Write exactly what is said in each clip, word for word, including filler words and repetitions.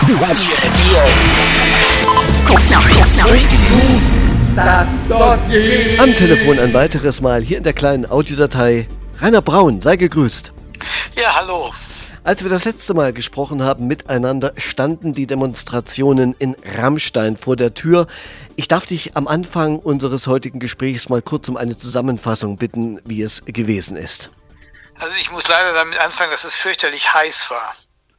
Das Dossier. Am Telefon ein weiteres Mal hier in der kleinen Audiodatei. Rainer Braun, sei gegrüßt. Ja, hallo. Als wir das letzte Mal gesprochen haben miteinander, standen die Demonstrationen in Rammstein vor der Tür. Ich darf dich am Anfang unseres heutigen Gesprächs mal kurz um eine Zusammenfassung bitten, wie es gewesen ist. Also ich muss leider damit anfangen, dass es fürchterlich heiß war.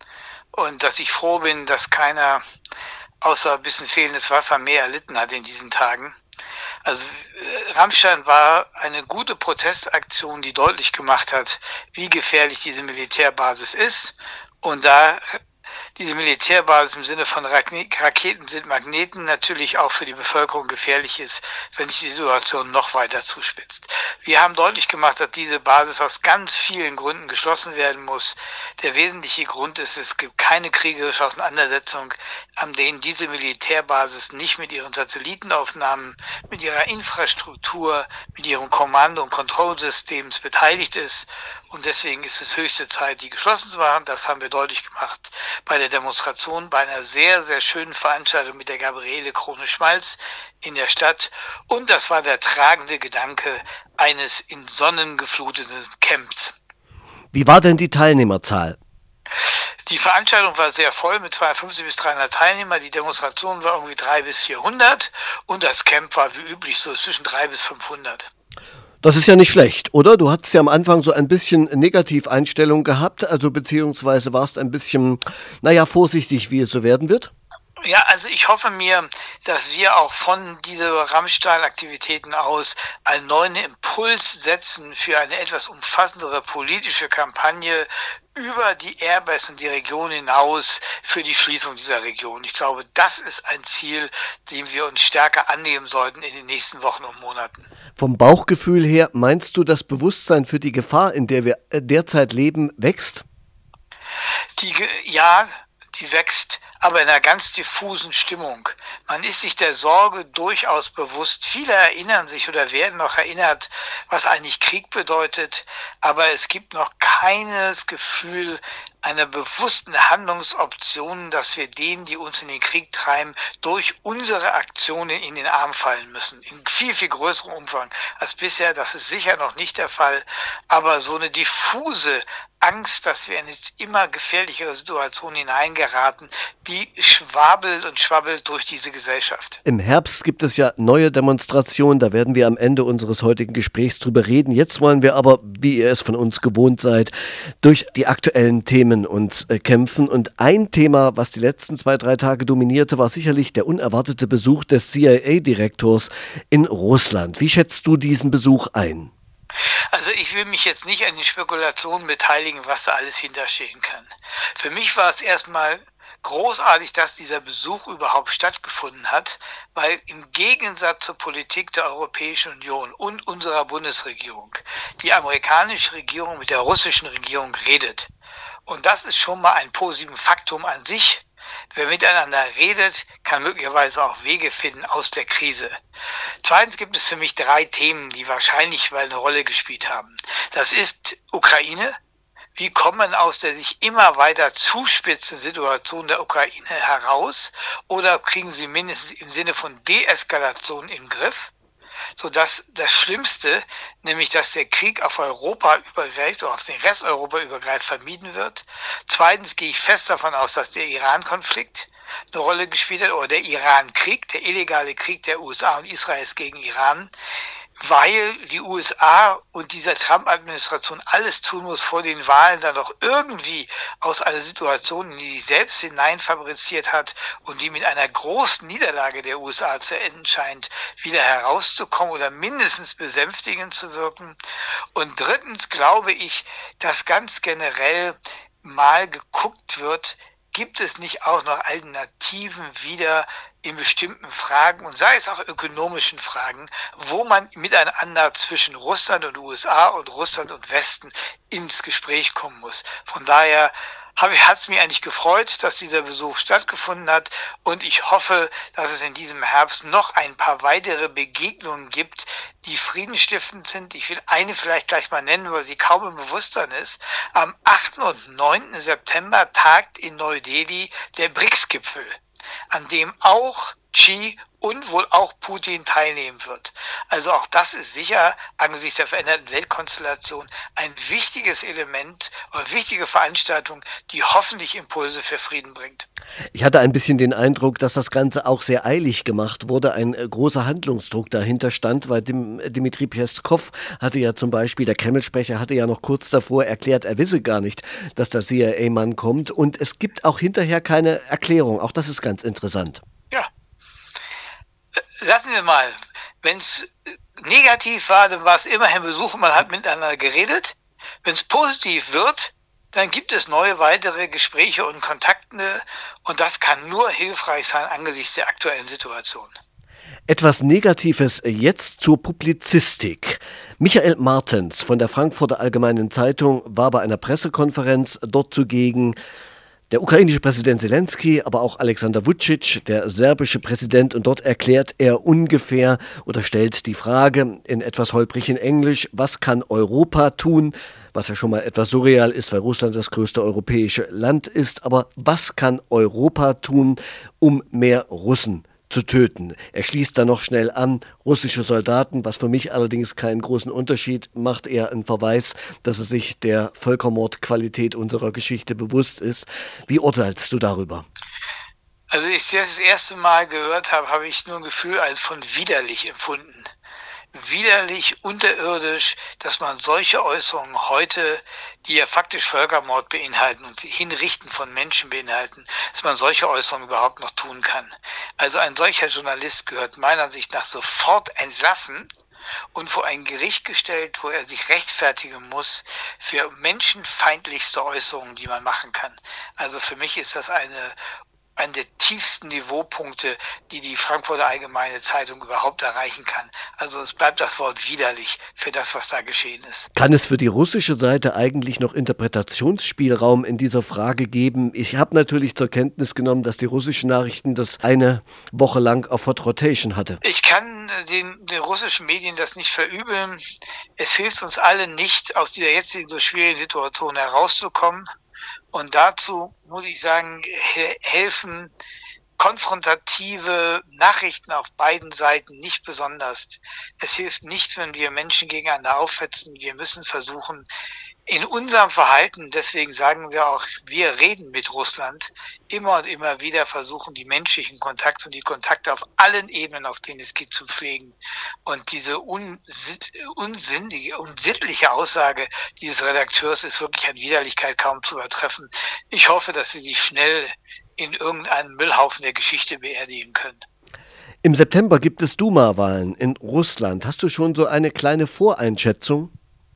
Und dass ich froh bin, dass keiner außer ein bisschen fehlendes Wasser mehr erlitten hat in diesen Tagen. Also Rammstein war eine gute Protestaktion, die deutlich gemacht hat, wie gefährlich diese Militärbasis ist. Und da diese Militärbasis im Sinne von Raketen sind Magneten natürlich auch für die Bevölkerung gefährlich ist, wenn sich die Situation noch weiter zuspitzt. Wir haben deutlich gemacht, dass diese Basis aus ganz vielen Gründen geschlossen werden muss. Der wesentliche Grund ist, es gibt keine kriegerische Auseinandersetzung, an denen diese Militärbasis nicht mit ihren Satellitenaufnahmen, mit ihrer Infrastruktur, mit ihrem Kommando- und Kontrollsystems beteiligt ist. Und deswegen ist es höchste Zeit, die geschlossen zu machen. Das haben wir deutlich gemacht bei der Demonstration, bei einer sehr, sehr schönen Veranstaltung mit der Gabriele Krone-Schmalz in der Stadt. Und das war der tragende Gedanke eines in Sonnen gefluteten Camps. Wie war denn die Teilnehmerzahl? Die Veranstaltung war sehr voll mit zweihundertfünfzig bis dreihundert Teilnehmern. Die Demonstration war irgendwie dreihundert bis vierhundert und das Camp war wie üblich so zwischen dreihundert bis fünfhundert. Das ist ja nicht schlecht, oder? Du hattest ja am Anfang so ein bisschen Negativeinstellung gehabt, also beziehungsweise warst ein bisschen, naja, vorsichtig, wie es so werden wird. Ja, also ich hoffe mir, dass wir auch von diesen Rammstein-Aktivitäten aus einen neuen Impuls setzen für eine etwas umfassendere politische Kampagne über die Airbus und die Region hinaus für die Schließung dieser Region. Ich glaube, das ist ein Ziel, dem wir uns stärker annehmen sollten in den nächsten Wochen und Monaten. Vom Bauchgefühl her, meinst du, das Bewusstsein für die Gefahr, in der wir derzeit leben, wächst? Die, ja, die wächst, aber in einer ganz diffusen Stimmung. Man ist sich der Sorge durchaus bewusst. Viele erinnern sich oder werden noch erinnert, was eigentlich Krieg bedeutet, aber es gibt noch keines Gefühl einer bewussten Handlungsoption, dass wir denen, die uns in den Krieg treiben, durch unsere Aktionen in den Arm fallen müssen. In viel, viel größerem Umfang als bisher. Das ist sicher noch nicht der Fall, aber so eine diffuse Angst, dass wir in eine immer gefährlichere Situation hineingeraten, die schwabelt und schwabbelt durch diese Gesellschaft. Im Herbst gibt es ja neue Demonstrationen, da werden wir am Ende unseres heutigen Gesprächs drüber reden. Jetzt wollen wir aber, wie ihr es von uns gewohnt seid, durch die aktuellen Themen uns äh, kämpfen. Und ein Thema, was die letzten zwei, drei Tage dominierte, war sicherlich der unerwartete Besuch des C I A-Direktors in Russland. Wie schätzt du diesen Besuch ein? Also ich will mich jetzt nicht an den Spekulationen beteiligen, was da alles hinterstehen kann. Für mich war es erstmal großartig, dass dieser Besuch überhaupt stattgefunden hat, weil im Gegensatz zur Politik der Europäischen Union und unserer Bundesregierung die amerikanische Regierung mit der russischen Regierung redet. Und das ist schon mal ein positives Faktum an sich. Wer miteinander redet, kann möglicherweise auch Wege finden aus der Krise. Zweitens gibt es für mich drei Themen, die wahrscheinlich mal eine Rolle gespielt haben. Das ist Ukraine. Wie kommt man aus der sich immer weiter zuspitzenden Situation der Ukraine heraus? Oder kriegen sie mindestens im Sinne von Deeskalation im Griff? Sodass das Schlimmste, nämlich dass der Krieg auf Europa übergreift oder auf den Rest Europa übergreift, vermieden wird. Zweitens gehe ich fest davon aus, dass der Iran-Konflikt eine Rolle gespielt hat oder der Iran-Krieg, der illegale Krieg der U S A und Israels gegen Iran, weil die U S A und diese Trump-Administration alles tun muss, vor den Wahlen dann doch irgendwie aus einer Situation, in die sie selbst hineinfabriziert hat und die mit einer großen Niederlage der U S A zu enden scheint, wieder herauszukommen oder mindestens besänftigend zu wirken. Und drittens glaube ich, dass ganz generell mal geguckt wird, gibt es nicht auch noch Alternativen wieder in bestimmten Fragen und sei es auch ökonomischen Fragen, wo man miteinander zwischen Russland und U S A und Russland und Westen ins Gespräch kommen muss. Von daher hat es mich eigentlich gefreut, dass dieser Besuch stattgefunden hat, und ich hoffe, dass es in diesem Herbst noch ein paar weitere Begegnungen gibt, die friedensstiftend sind. Ich will eine vielleicht gleich mal nennen, weil sie kaum im Bewusstsein ist. Am achten und neunten September tagt in Neu-Delhi der BRICS-Gipfel, an dem auch Xi und wohl auch Putin teilnehmen wird. Also auch das ist sicher angesichts der veränderten Weltkonstellation ein wichtiges Element oder wichtige Veranstaltung, die hoffentlich Impulse für Frieden bringt. Ich hatte ein bisschen den Eindruck, dass das Ganze auch sehr eilig gemacht wurde, ein äh, großer Handlungsdruck dahinter stand, weil Dim, Dmitri Peskov hatte ja zum Beispiel, der Kreml-Sprecher hatte ja noch kurz davor erklärt, er wisse gar nicht, dass der C I A-Mann kommt, und es gibt auch hinterher keine Erklärung. Auch das ist ganz interessant. Ja. Lassen wir mal, wenn es negativ war, dann war es immerhin Besuch, man hat miteinander geredet. Wenn es positiv wird, dann gibt es neue weitere Gespräche und Kontakte, und das kann nur hilfreich sein angesichts der aktuellen Situation. Etwas Negatives jetzt zur Publizistik. Michael Martens von der Frankfurter Allgemeinen Zeitung war bei einer Pressekonferenz dort zugegen. Der ukrainische Präsident Zelensky, aber auch Alexander Vučić, der serbische Präsident, und dort erklärt er ungefähr oder stellt die Frage in etwas holprigen Englisch, was kann Europa tun, was ja schon mal etwas surreal ist, weil Russland das größte europäische Land ist, aber was kann Europa tun, um mehr Russen zu töten? Er schließt dann noch schnell an, russische Soldaten, was für mich allerdings keinen großen Unterschied macht, eher ein Verweis, dass er sich der Völkermordqualität unserer Geschichte bewusst ist. Wie urteilst du darüber? Also als ich das das erste Mal gehört habe, habe ich nur ein Gefühl von widerlich empfunden. Widerlich, unterirdisch, dass man solche Äußerungen heute, die ja faktisch Völkermord beinhalten und Hinrichten von Menschen beinhalten, dass man solche Äußerungen überhaupt noch tun kann. Also ein solcher Journalist gehört meiner Ansicht nach sofort entlassen und vor ein Gericht gestellt, wo er sich rechtfertigen muss für menschenfeindlichste Äußerungen, die man machen kann. Also für mich ist das eine einer der tiefsten Niveaupunkte, die die Frankfurter Allgemeine Zeitung überhaupt erreichen kann. Also es bleibt das Wort widerlich für das, was da geschehen ist. Kann es für die russische Seite eigentlich noch Interpretationsspielraum in dieser Frage geben? Ich habe natürlich zur Kenntnis genommen, dass die russischen Nachrichten das eine Woche lang auf Hot Rotation hatte. Ich kann den, den russischen Medien das nicht verübeln. Es hilft uns alle nicht, aus dieser jetzigen so schwierigen Situation herauszukommen. Und dazu muss ich sagen, helfen konfrontative Nachrichten auf beiden Seiten nicht besonders. Es hilft nicht, wenn wir Menschen gegeneinander aufhetzen. Wir müssen versuchen, in unserem Verhalten, deswegen sagen wir auch, wir reden mit Russland, immer und immer wieder versuchen, die menschlichen Kontakte und die Kontakte auf allen Ebenen, auf denen es geht, zu pflegen. Und diese unsinnige, unsittliche Aussage dieses Redakteurs ist wirklich an Widerlichkeit kaum zu übertreffen. Ich hoffe, dass wir sie schnell in irgendeinen Müllhaufen der Geschichte beerdigen können. Im September gibt es Duma-Wahlen in Russland. Hast du schon so eine kleine Voreinschätzung?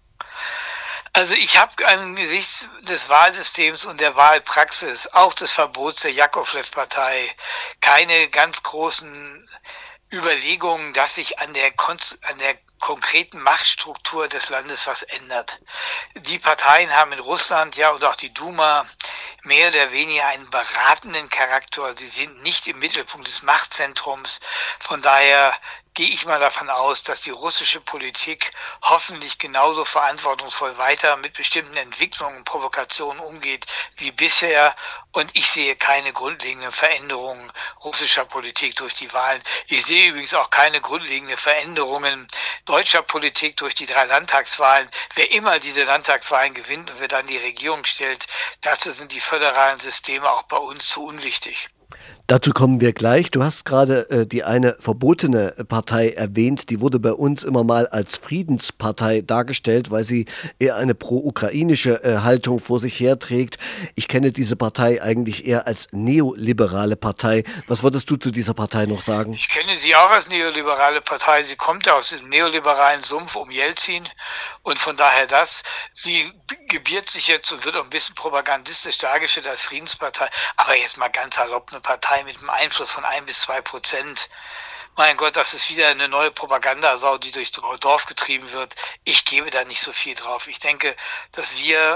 Also ich habe angesichts des Wahlsystems und der Wahlpraxis, auch des Verbots der Jakovlev-Partei, keine ganz großen Überlegungen, dass sich an der, an der konkreten Machtstruktur des Landes was ändert. Die Parteien haben in Russland, ja, und auch die Duma, mehr oder weniger einen beratenden Charakter. Sie sind nicht im Mittelpunkt des Machtzentrums. Von daher gehe ich mal davon aus, dass die russische Politik hoffentlich genauso verantwortungsvoll weiter mit bestimmten Entwicklungen und Provokationen umgeht wie bisher. Und ich sehe keine grundlegende Veränderungen russischer Politik durch die Wahlen. Ich sehe übrigens auch keine grundlegende Veränderungen deutscher Politik durch die drei Landtagswahlen. Wer immer diese Landtagswahlen gewinnt und wer dann die Regierung stellt, dazu sind die föderalen Systeme auch bei uns zu unwichtig. Dazu kommen wir gleich. Du hast gerade äh, die eine verbotene Partei erwähnt. Die wurde bei uns immer mal als Friedenspartei dargestellt, weil sie eher eine pro-ukrainische äh, Haltung vor sich herträgt. Ich kenne diese Partei eigentlich eher als neoliberale Partei. Was würdest du zu dieser Partei noch sagen? Ich kenne sie auch als neoliberale Partei. Sie kommt ja aus dem neoliberalen Sumpf um Jelzin und von daher das. Sie gebiert sich jetzt und wird auch ein bisschen propagandistisch dargestellt als Friedenspartei. Aber jetzt mal ganz salopp, eine Partei mit einem Einfluss von ein bis zwei Prozent. Mein Gott, das ist wieder eine neue Propagandasau, die durchs Dorf getrieben wird. Ich gebe da nicht so viel drauf. Ich denke, dass wir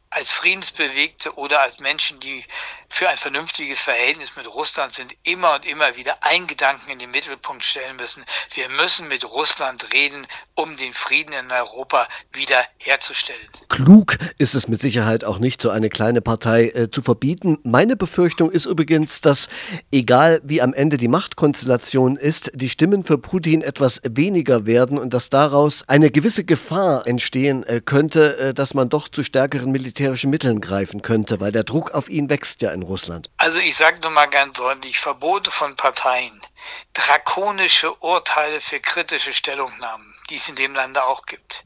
als Friedensbewegte oder als Menschen, die für ein vernünftiges Verhältnis mit Russland sind, immer und immer wieder einen Gedanken in den Mittelpunkt stellen müssen. Wir müssen mit Russland reden, um den Frieden in Europa wieder herzustellen. Klug ist es mit Sicherheit auch nicht, so eine kleine Partei äh, zu verbieten. Meine Befürchtung ist übrigens, dass, egal wie am Ende die Machtkonstellation ist, die Stimmen für Putin etwas weniger werden und dass daraus eine gewisse Gefahr entstehen äh, könnte, äh, dass man doch zu stärkeren militärischen Mitteln greifen könnte, weil der Druck auf ihn wächst ja in Russland. Also ich sage nur mal ganz deutlich, Verbote von Parteien, drakonische Urteile für kritische Stellungnahmen, die es in dem Lande auch gibt.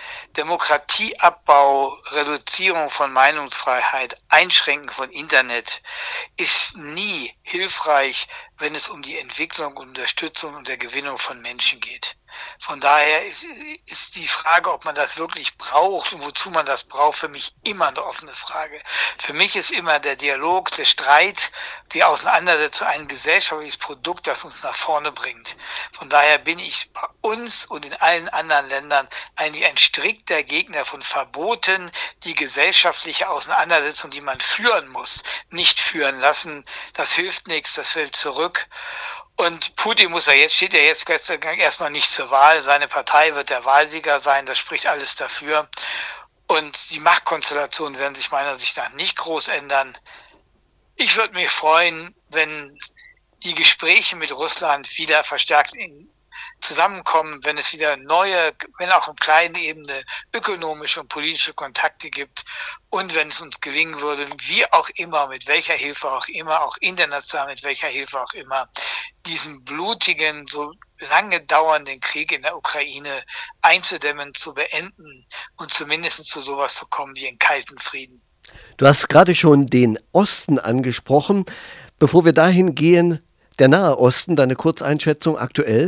Demokratieabbau, Reduzierung von Meinungsfreiheit, Einschränken von Internet ist nie hilfreich, wenn es um die Entwicklung, Unterstützung und der Gewinnung von Menschen geht. Von daher ist, ist die Frage, ob man das wirklich braucht und wozu man das braucht, für mich immer eine offene Frage. Für mich ist immer der Dialog, der Streit, die Auseinandersetzung ein gesellschaftliches Produkt, das uns nach vorne bringt. Von daher bin ich bei uns und in allen anderen Ländern eigentlich ein strikter Gegner von Verboten, die gesellschaftliche Auseinandersetzung, die man führen muss, nicht führen lassen. Das hilft nichts, das fällt zurück. Und Putin muss ja jetzt, steht ja jetzt erstmal nicht zur Wahl. Seine Partei wird der Wahlsieger sein, das spricht alles dafür. Und die Machtkonstellationen werden sich meiner Sicht nach nicht groß ändern. Ich würde mich freuen, wenn die Gespräche mit Russland wieder verstärkt in zusammenkommen, wenn es wieder neue, wenn auch auf kleiner Ebene ökonomische und politische Kontakte gibt und wenn es uns gelingen würde, wie auch immer, mit welcher Hilfe auch immer, auch international mit welcher Hilfe auch immer, diesen blutigen, so lange dauernden Krieg in der Ukraine einzudämmen, zu beenden und zumindest zu sowas zu kommen wie einen kalten Frieden. Du hast gerade schon den Osten angesprochen. Bevor wir dahin gehen, der Nahe Osten, deine Kurzeinschätzung aktuell?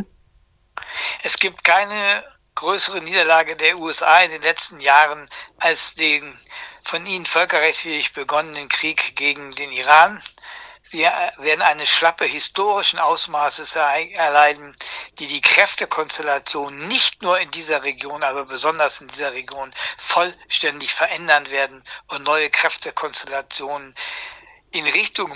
Es gibt keine größere Niederlage der U S A in den letzten Jahren als den von ihnen völkerrechtswidrig begonnenen Krieg gegen den Iran. Sie werden eine Schlappe historischen Ausmaßes erleiden, die die Kräftekonstellation nicht nur in dieser Region, aber besonders in dieser Region vollständig verändern werden und neue Kräftekonstellationen in Richtung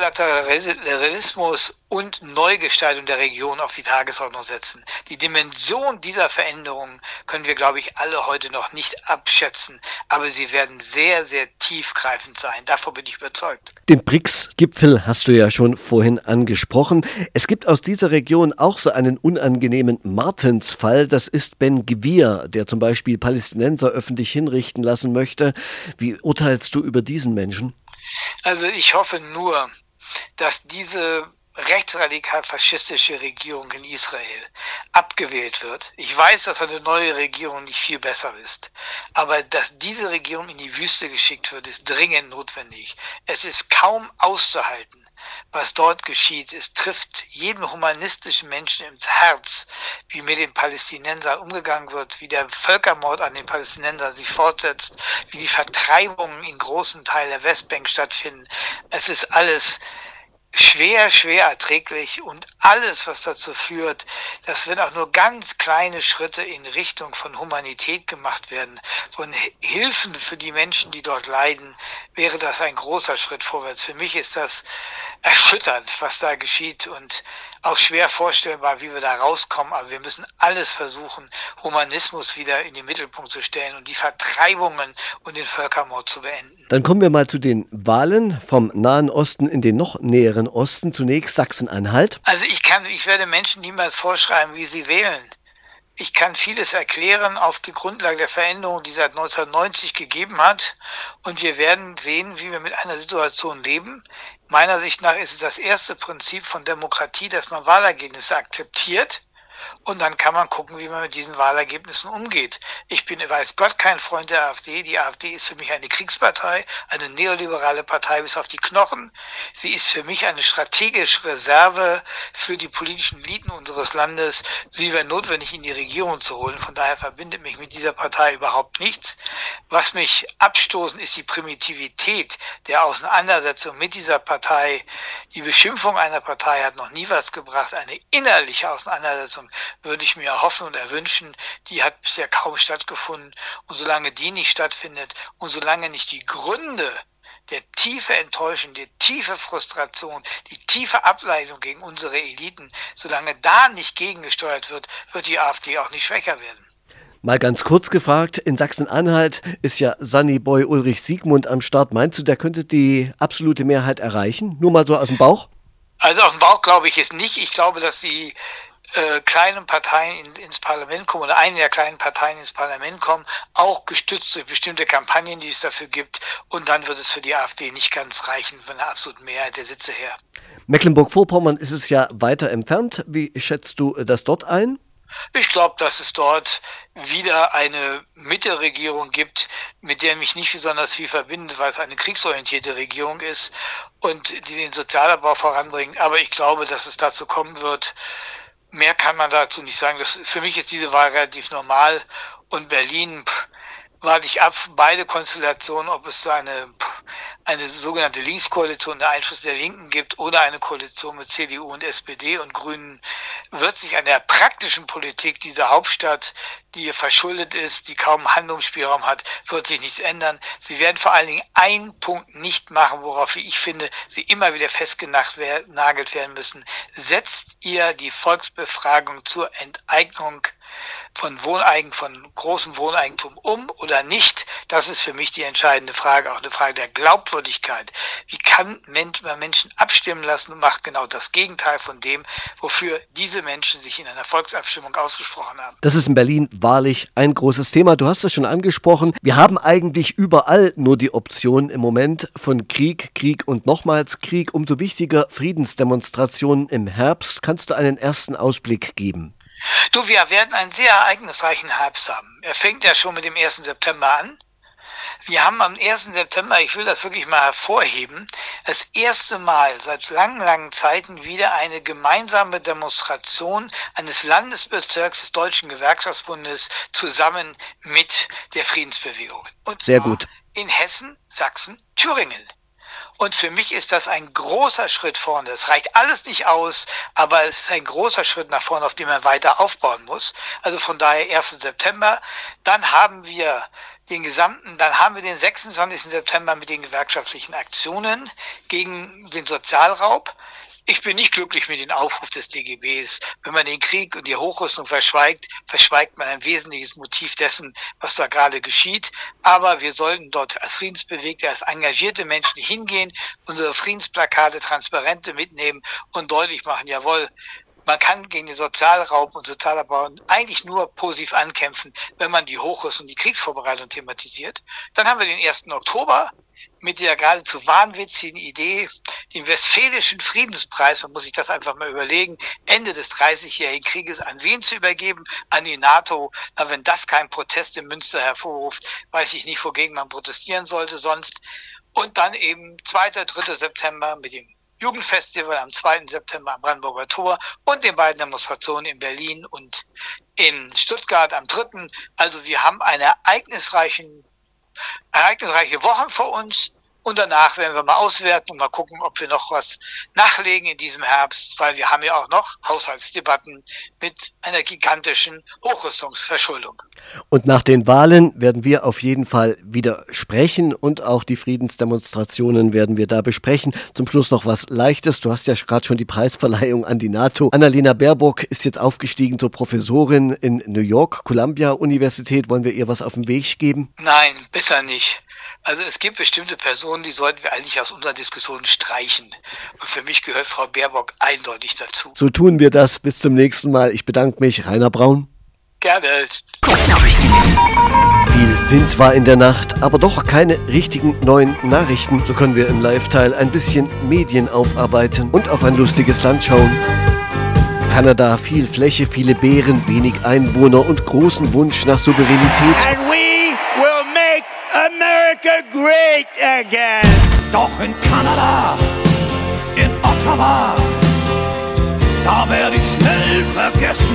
Multilateralismus und Neugestaltung der Region auf die Tagesordnung setzen. Die Dimension dieser Veränderungen können wir, glaube ich, alle heute noch nicht abschätzen, aber sie werden sehr, sehr tiefgreifend sein. Davon bin ich überzeugt. Den B R I C S-Gipfel hast du ja schon vorhin angesprochen. Es gibt aus dieser Region auch so einen unangenehmen Martensfall. Das ist Ben Gvir, der zum Beispiel Palästinenser öffentlich hinrichten lassen möchte. Wie urteilst du über diesen Menschen? Also ich hoffe nur, dass diese rechtsradikal-faschistische Regierung in Israel abgewählt wird. Ich weiß, dass eine neue Regierung nicht viel besser ist, aber dass diese Regierung in die Wüste geschickt wird, ist dringend notwendig. Es ist kaum auszuhalten, was dort geschieht. Es trifft jeden humanistischen Menschen ins Herz, wie mit den Palästinensern umgegangen wird, wie der Völkermord an den Palästinensern sich fortsetzt, wie die Vertreibungen in großen Teilen der Westbank stattfinden. Es ist alles schwer, schwer erträglich und alles, was dazu führt, dass wenn auch nur ganz kleine Schritte in Richtung von Humanität gemacht werden, von Hilfen für die Menschen, die dort leiden, wäre das ein großer Schritt vorwärts. Für mich ist das erschütternd, was da geschieht und auch schwer vorstellbar, wie wir da rauskommen, aber wir müssen alles versuchen, Humanismus wieder in den Mittelpunkt zu stellen und die Vertreibungen und den Völkermord zu beenden. Dann kommen wir mal zu den Wahlen vom Nahen Osten in den noch näheren Osten. Zunächst Sachsen-Anhalt. Also ich kann, ich werde Menschen niemals vorschreiben, wie sie wählen. Ich kann vieles erklären auf die Grundlage der Veränderung, die es seit neunzehnhundertneunzig gegeben hat. Und wir werden sehen, wie wir mit einer Situation leben. Meiner Sicht nach ist es das erste Prinzip von Demokratie, dass man Wahlergebnisse akzeptiert. Und dann kann man gucken, wie man mit diesen Wahlergebnissen umgeht. Ich bin, weiß Gott, kein Freund der AfD. Die AfD ist für mich eine Kriegspartei, eine neoliberale Partei bis auf die Knochen. Sie ist für mich eine strategische Reserve für die politischen Eliten unseres Landes. Sie wäre notwendig, in die Regierung zu holen. Von daher verbindet mich mit dieser Partei überhaupt nichts. Was mich abstoßen, ist die Primitivität der Auseinandersetzung mit dieser Partei. Die Beschimpfung einer Partei hat noch nie was gebracht. Eine innerliche Auseinandersetzung würde ich mir hoffen und erwünschen, die hat bisher kaum stattgefunden. Und solange die nicht stattfindet und solange nicht die Gründe der tiefe Enttäuschung, die tiefe Frustration, die tiefe Ableitung gegen unsere Eliten, solange da nicht gegengesteuert wird, wird die AfD auch nicht schwächer werden. Mal ganz kurz gefragt, in Sachsen-Anhalt ist ja Sunnyboy Ulrich Siegmund am Start. Meinst du, der könnte die absolute Mehrheit erreichen? Nur mal so aus dem Bauch? Also aus dem Bauch glaube ich es nicht. Ich glaube, dass die äh, kleinen Parteien in, ins Parlament kommen oder eine der kleinen Parteien ins Parlament kommen, auch gestützt durch bestimmte Kampagnen, die es dafür gibt. Und dann wird es für die AfD nicht ganz reichen von der absoluten Mehrheit der Sitze her. Mecklenburg-Vorpommern ist es ja weiter entfernt. Wie schätzt du das dort ein? Ich glaube, dass es dort wieder eine Mitte-Regierung gibt, mit der mich nicht besonders viel verbindet, weil es eine kriegsorientierte Regierung ist und die den Sozialabbau voranbringt. Aber ich glaube, dass es dazu kommen wird. Mehr kann man dazu nicht sagen. Das, für mich ist diese Wahl relativ normal. Und Berlin, pff, warte ich ab, beide Konstellationen, ob es so eine, eine sogenannte Linkskoalition, der Einfluss der Linken gibt oder eine Koalition mit C D U und S P D und Grünen, wird sich an der praktischen Politik dieser Hauptstadt, die verschuldet ist, die kaum Handlungsspielraum hat, wird sich nichts ändern. Sie werden vor allen Dingen einen Punkt nicht machen, worauf ich finde, sie immer wieder festgenagelt werden müssen. Setzt ihr die Volksbefragung zur Enteignung von Wohneigen, von großem Wohneigentum um oder nicht? Das ist für mich die entscheidende Frage, auch eine Frage der Glaubwürdigkeit. Wie kann man Menschen abstimmen lassen und macht genau das Gegenteil von dem, wofür diese Menschen sich in einer Volksabstimmung ausgesprochen haben? Das ist in Berlin wahrlich ein großes Thema. Du hast es schon angesprochen. Wir haben eigentlich überall nur die Option im Moment von Krieg, Krieg und nochmals Krieg. Umso wichtiger Friedensdemonstrationen im Herbst. Kannst du einen ersten Ausblick geben? Du, wir werden einen sehr ereignisreichen Herbst haben. Er fängt ja schon mit dem ersten September an. Wir haben am ersten September, ich will das wirklich mal hervorheben, das erste Mal seit langen, langen Zeiten wieder eine gemeinsame Demonstration eines Landesbezirks des Deutschen Gewerkschaftsbundes zusammen mit der Friedensbewegung. Und sehr gut. In Hessen, Sachsen, Thüringen. Und für mich ist das ein großer Schritt vorne. Es reicht alles nicht aus, aber es ist ein großer Schritt nach vorne, auf dem man weiter aufbauen muss. Also von daher ersten September. Dann haben wir den gesamten, dann haben wir den sechsundzwanzigsten September mit den gewerkschaftlichen Aktionen gegen den Sozialraub. Ich bin nicht glücklich mit dem Aufruf des D G Bs. Wenn man den Krieg und die Hochrüstung verschweigt, verschweigt man ein wesentliches Motiv dessen, was da gerade geschieht. Aber wir sollten dort als Friedensbewegte, als engagierte Menschen hingehen, unsere Friedensplakate, Transparente mitnehmen und deutlich machen, jawohl, man kann gegen den Sozialraub und Sozialabbau eigentlich nur positiv ankämpfen, wenn man die Hochrüstung, die Kriegsvorbereitung thematisiert. Dann haben wir den ersten Oktober. Mit der geradezu wahnwitzigen Idee, den Westfälischen Friedenspreis, man muss sich das einfach mal überlegen, Ende des dreißigjährigen Krieges an wen zu übergeben? An die NATO. Na, wenn das kein Protest in Münster hervorruft, weiß ich nicht, wogegen man protestieren sollte sonst. Und dann eben zweiter, dritter September mit dem Jugendfestival am zweiten September am Brandenburger Tor und den beiden Demonstrationen in Berlin und in Stuttgart am dritten Also wir haben eine ereignisreichen ereignisreiche Wochen vor uns und danach werden wir mal auswerten und mal gucken, ob wir noch was nachlegen in diesem Herbst, weil wir haben ja auch noch Haushaltsdebatten mit einer gigantischen Hochrüstungsverschuldung. Und nach den Wahlen werden wir auf jeden Fall wieder sprechen und auch die Friedensdemonstrationen werden wir da besprechen. Zum Schluss noch was Leichtes. Du hast ja gerade schon die Preisverleihung an die NATO. Annalena Baerbock ist jetzt aufgestiegen zur Professorin in New York, Columbia Universität. Wollen wir ihr was auf den Weg geben? Nein, besser nicht. Also es gibt bestimmte Personen, die sollten wir eigentlich aus unserer Diskussion streichen. Und für mich gehört Frau Baerbock eindeutig dazu. So tun wir das. Bis zum nächsten Mal. Ich bedanke mich. Rainer Braun. Gerne. Kurznachrichten. Viel Wind war in der Nacht, aber doch keine richtigen neuen Nachrichten. So können wir im Live-Teil ein bisschen Medien aufarbeiten und auf ein lustiges Land schauen. Kanada, viel Fläche, viele Bären, wenig Einwohner und großen Wunsch nach Souveränität. And we will make America great again. Doch in Kanada, in Ottawa, da werde ich schnell vergessen.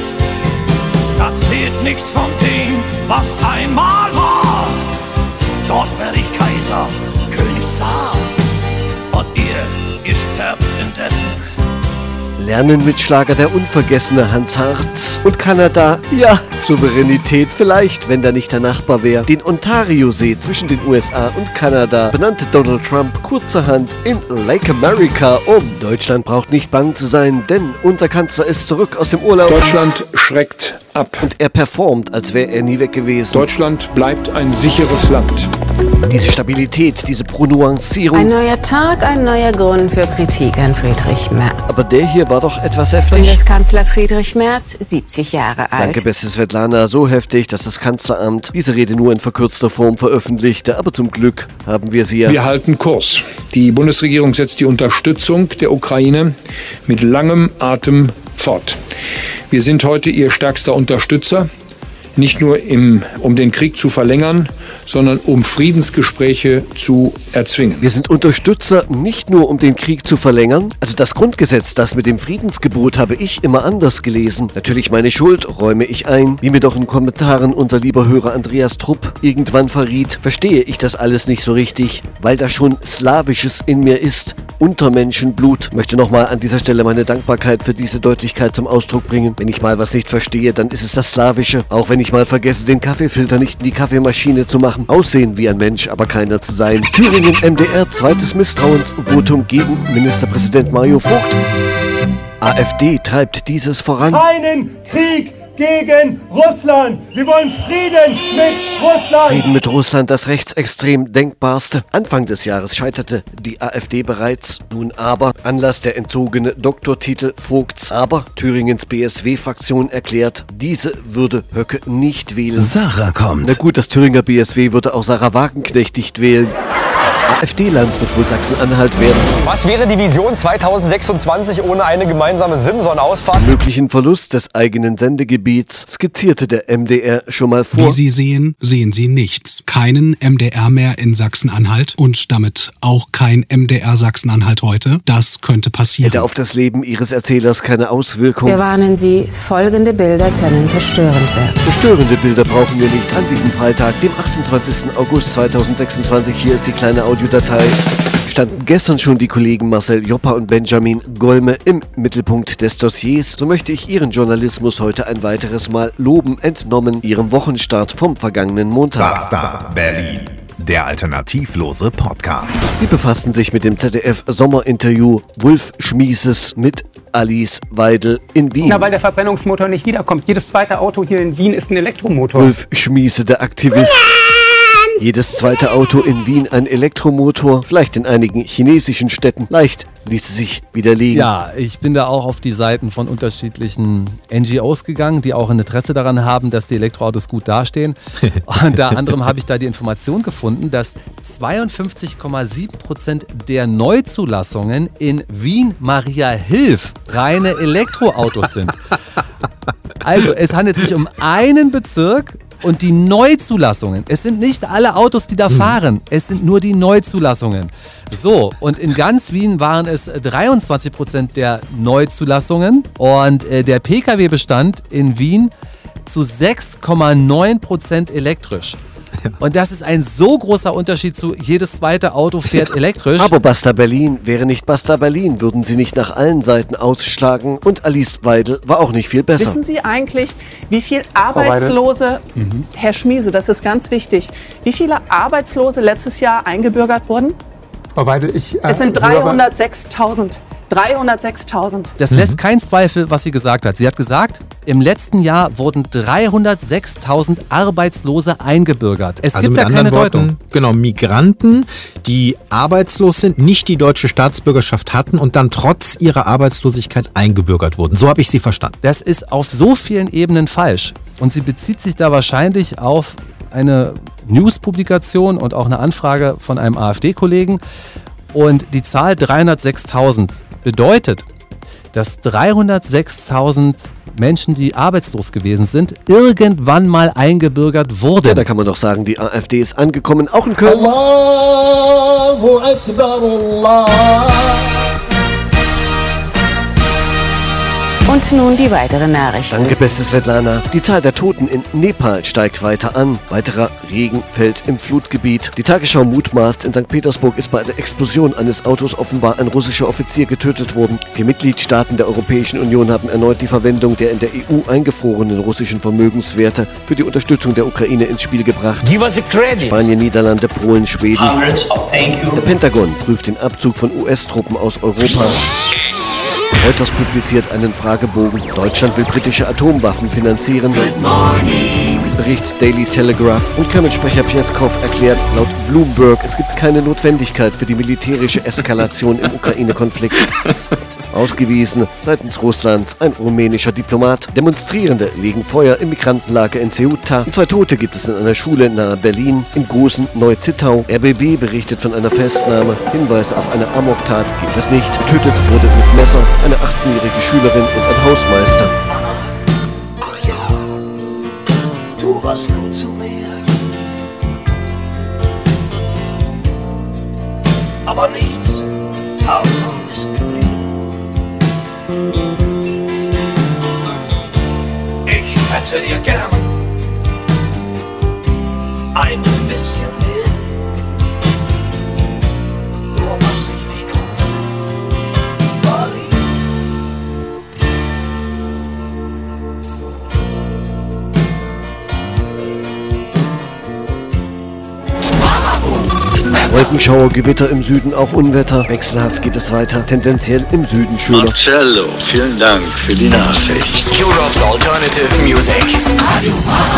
Da zählt nichts von dem, was einmal war. Dort werde ich Kaiser, König, Zar. Und ihr, ihr sterbt indessen. Lernen mit Schlager der unvergessene Hans Harz. Und Kanada, ja, Souveränität vielleicht, wenn da nicht der Nachbar wäre. Den Ontario-See zwischen den U S A und Kanada benannte Donald Trump kurzerhand in Lake America um. Deutschland braucht nicht bang zu sein, denn unser Kanzler ist zurück aus dem Urlaub. Deutschland schreckt ab. Und er performt, als wäre er nie weg gewesen. Deutschland bleibt ein sicheres Land. Diese Stabilität, diese Pronuancierung. Ein neuer Tag, ein neuer Grund für Kritik an Friedrich Merz. Aber der hier war doch etwas heftig. Bundeskanzler Friedrich Merz, siebzig Jahre alt. Danke, beste Svetlana. So heftig, dass das Kanzleramt diese Rede nur in verkürzter Form veröffentlichte. Aber zum Glück haben wir sie ja. Wir halten Kurs. Die Bundesregierung setzt die Unterstützung der Ukraine mit langem Atem fort. Wir sind heute ihr stärkster Unterstützer. Nicht nur im, um den Krieg zu verlängern, sondern um Friedensgespräche zu erzwingen. Wir sind Unterstützer nicht nur, um den Krieg zu verlängern. Also das Grundgesetz, das mit dem Friedensgebot, habe ich immer anders gelesen. Natürlich meine Schuld, räume ich ein. Wie mir doch in Kommentaren unser lieber Hörer Andreas Trupp irgendwann verriet, verstehe ich das alles nicht so richtig, weil da schon Slawisches in mir ist. Untermenschenblut. Möchte nochmal an dieser Stelle meine Dankbarkeit für diese Deutlichkeit zum Ausdruck bringen. Wenn ich mal was nicht verstehe, dann ist es das Slawische. Auch wenn ich mal vergesse, den Kaffeefilter nicht in die Kaffeemaschine zu machen. Aussehen wie ein Mensch, aber keiner zu sein. Thüringen M D R, zweites Misstrauensvotum gegen Ministerpräsident Mario Vogt. AfD treibt dieses voran. Keinen Krieg gegen Russland. Wir wollen Frieden mit Russland. Frieden mit Russland, das rechtsextrem Denkbarste. Anfang des Jahres scheiterte die AfD bereits. Nun aber Anlass der entzogene Doktortitel Vogts. Aber Thüringens B S W-Fraktion erklärt, diese würde Höcke nicht wählen. Sarah kommt. Na gut, das Thüringer B S W würde auch Sarah Wagenknecht nicht wählen. AfD-Land wird wohl Sachsen-Anhalt werden. Was wäre die Vision zweitausendsechsundzwanzig ohne eine gemeinsame Simson-Ausfahrt? Möglichen Verlust des eigenen Sendegebiets skizzierte der M D R schon mal vor. Wie Sie sehen, sehen Sie nichts. Keinen M D R mehr in Sachsen-Anhalt und damit auch kein M D R Sachsen-Anhalt heute. Das könnte passieren. Hätte auf das Leben Ihres Erzählers keine Auswirkung. Wir warnen Sie, folgende Bilder können verstörend werden. Verstörende Bilder brauchen wir nicht an diesem Freitag, dem achtundzwanzigsten August zweitausendsechsundzwanzig. Hier ist die kleine Audiodatei. Standen gestern schon die Kollegen Marcel Joppa und Benjamin Golme im Mittelpunkt des Dossiers, so möchte ich ihren Journalismus heute ein weiteres Mal loben, entnommen ihrem Wochenstart vom vergangenen Montag. Basta Berlin, der alternativlose Podcast. Sie befassen sich mit dem Z D F-Sommerinterview Wulf Schmieses mit Alice Weidel in Wien. Na, weil der Verbrennungsmotor nicht wiederkommt. Jedes zweite Auto hier in Wien ist ein Elektromotor. Wulf Schmiese, der Aktivist. Jedes zweite Auto in Wien ein Elektromotor, vielleicht in einigen chinesischen Städten. Leicht ließe sich widerlegen. Ja, ich bin da auch auf die Seiten von unterschiedlichen N G Os gegangen, die auch ein Interesse daran haben, dass die Elektroautos gut dastehen. Unter anderem habe ich da die Information gefunden, dass zweiundfünfzig Komma sieben Prozent der Neuzulassungen in Wien-Mariahilf reine Elektroautos sind. Also es handelt sich um einen Bezirk. Und die Neuzulassungen, es sind nicht alle Autos, die da fahren, es sind nur die Neuzulassungen. So, und in ganz Wien waren es dreiundzwanzig Prozent der Neuzulassungen und äh, der Pkw-Bestand in Wien zu sechs Komma neun Prozent elektrisch. Und das ist ein so großer Unterschied zu jedes zweite Auto fährt elektrisch. Aber Basta Berlin wäre nicht Basta Berlin, würden sie nicht nach allen Seiten ausschlagen. Und Alice Weidel war auch nicht viel besser. Wissen Sie eigentlich, wie viel Arbeitslose, Mhm. Herr Schmiese, das ist ganz wichtig, wie viele Arbeitslose letztes Jahr eingebürgert wurden? Frau Weidel, ich... Äh, Es sind dreihundertsechstausend. dreihundertsechstausend. Das lässt keinen Zweifel, was sie gesagt hat. Sie hat gesagt, im letzten Jahr wurden dreihundertsechstausend Arbeitslose eingebürgert. Es Also gibt mit da keine anderen Worten, Deutung. genau, Migranten, die arbeitslos sind, nicht die deutsche Staatsbürgerschaft hatten und dann trotz ihrer Arbeitslosigkeit eingebürgert wurden. So habe ich sie verstanden. Das ist auf so vielen Ebenen falsch. Und sie bezieht sich da wahrscheinlich auf eine News-Publikation und auch eine Anfrage von einem AfD-Kollegen. Und die Zahl dreihundertsechstausend bedeutet, dass dreihundertsechstausend Menschen, die arbeitslos gewesen sind, irgendwann mal eingebürgert wurden. Ja, da kann man doch sagen, die AfD ist angekommen, auch in Köln. Allahu Akbar, Allah. Und Und nun die weiteren Nachrichten. Danke, beste Svetlana. Die Zahl der Toten in Nepal steigt weiter an. Weiterer Regen fällt im Flutgebiet. Die Tagesschau mutmaßt, in Sankt Petersburg ist bei der Explosion eines Autos offenbar ein russischer Offizier getötet worden. Die Mitgliedstaaten der Europäischen Union haben erneut die Verwendung der in der E U eingefrorenen russischen Vermögenswerte für die Unterstützung der Ukraine ins Spiel gebracht. Give us a credit. Spanien, Niederlande, Polen, Schweden. Hundreds of thank you. Der Pentagon prüft den Abzug von U S-Truppen aus Europa. Reuters publiziert einen Fragebogen. Deutschland will britische Atomwaffen finanzieren. Bericht Daily Telegraph. Und Kreml-Sprecher Peskov erklärt laut Bloomberg, es gibt keine Notwendigkeit für die militärische Eskalation im Ukraine-Konflikt. Ausgewiesen seitens Russlands ein rumänischer Diplomat. Demonstrierende legen Feuer im Migrantenlager in Ceuta. Zwei Tote gibt es in einer Schule nahe Berlin. In Gosen, Neu-Zittau. R B B berichtet von einer Festnahme. Hinweise auf eine Amoktat gibt es nicht. Getötet wurde mit Messer eine achtzehnjährige Schülerin und ein Hausmeister. Anna, ach ja, du warst nun zu mir. Aber nichts, tausend ist geblieben. Ich hätte dir gern ein bisschen mehr, nur was ich nicht konnte, war Wolkenschauer, Gewitter im Süden, auch Unwetter. Wechselhaft geht es weiter, tendenziell im Süden schöner. Marcello, vielen Dank für die Nachricht. Europe's Alternative Music. Radio